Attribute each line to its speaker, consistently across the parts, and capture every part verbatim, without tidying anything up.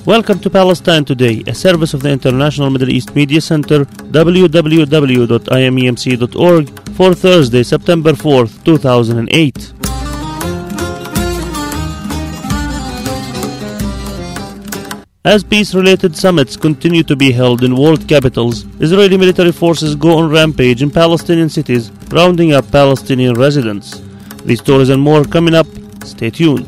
Speaker 1: Welcome to Palestine Today, a service of the International Middle East Media Center, w w w dot i m e m c dot org, for Thursday, September fourth, two thousand eight. As peace-related summits continue to be held in world capitals, Israeli military forces go on rampage in Palestinian cities, rounding up Palestinian residents. These stories and more coming up. Stay tuned.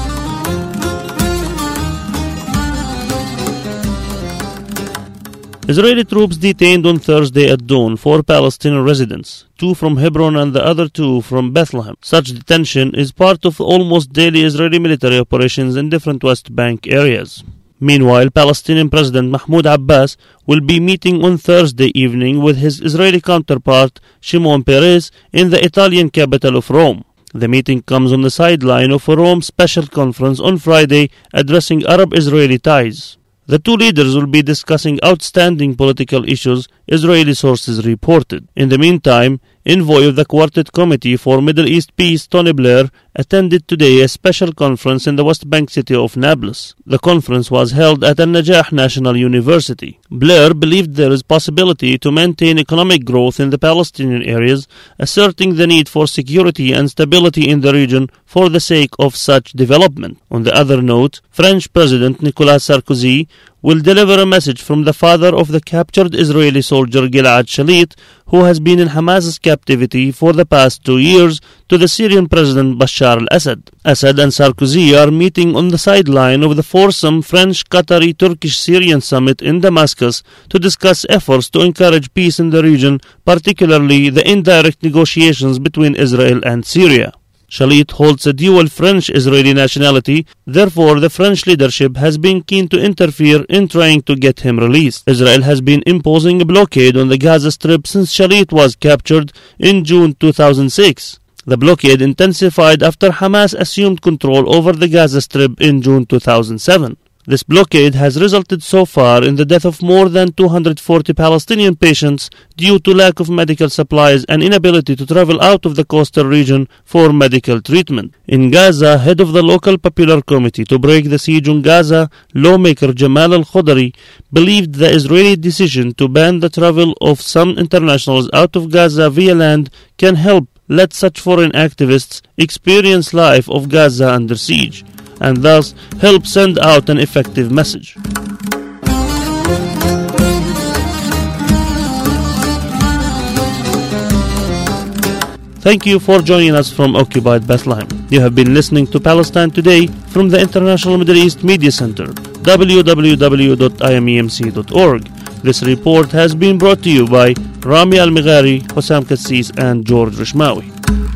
Speaker 1: Israeli troops detained on Thursday at dawn four Palestinian residents, two from Hebron and the other two from Bethlehem. Such detention is part of almost daily Israeli military operations in different West Bank areas. Meanwhile, Palestinian President Mahmoud Abbas will be meeting on Thursday evening with his Israeli counterpart Shimon Peres in the Italian capital of Rome. The meeting comes on the sideline of a Rome special conference on Friday addressing Arab-Israeli ties. The two leaders will be discussing outstanding political issues, Israeli sources reported. In the meantime, envoy of the Quartet Committee for Middle East Peace, Tony Blair, attended today a special conference in the West Bank city of Nablus. The conference was held at Al-Najah National University. Blair believed there is possibility to maintain economic growth in the Palestinian areas, asserting the need for security and stability in the region for the sake of such development. On the other note, French President Nicolas Sarkozy will deliver a message from the father of the captured Israeli soldier Gilad Shalit, who has been in Hamas's captivity for the past two years, to the Syrian President Bashar al-Assad. Assad and Sarkozy are meeting on the sideline of the foursome French-Qatari-Turkish-Syrian summit in Damascus to discuss efforts to encourage peace in the region, particularly the indirect negotiations between Israel and Syria. Shalit holds a dual French-Israeli nationality, therefore the French leadership has been keen to interfere in trying to get him released. Israel has been imposing a blockade on the Gaza Strip since Shalit was captured in June two thousand six. The blockade intensified after Hamas assumed control over the Gaza Strip in June two thousand seven. This blockade has resulted so far in the death of more than two hundred forty Palestinian patients due to lack of medical supplies and inability to travel out of the coastal region for medical treatment. In Gaza, head of the local popular committee to break the siege on Gaza, lawmaker Jamal al-Khodari, believed the Israeli decision to ban the travel of some internationals out of Gaza via land can help let such foreign activists experience life of Gaza under siege, and thus help send out an effective message. Thank you for joining us from Occupied Bethlehem. You have been listening to Palestine Today from the International Middle East Media Center, w w w dot i m e m c dot org. This report has been brought to you by Rami Al-Mighari, Hossam Kassis, and George Rishmawi.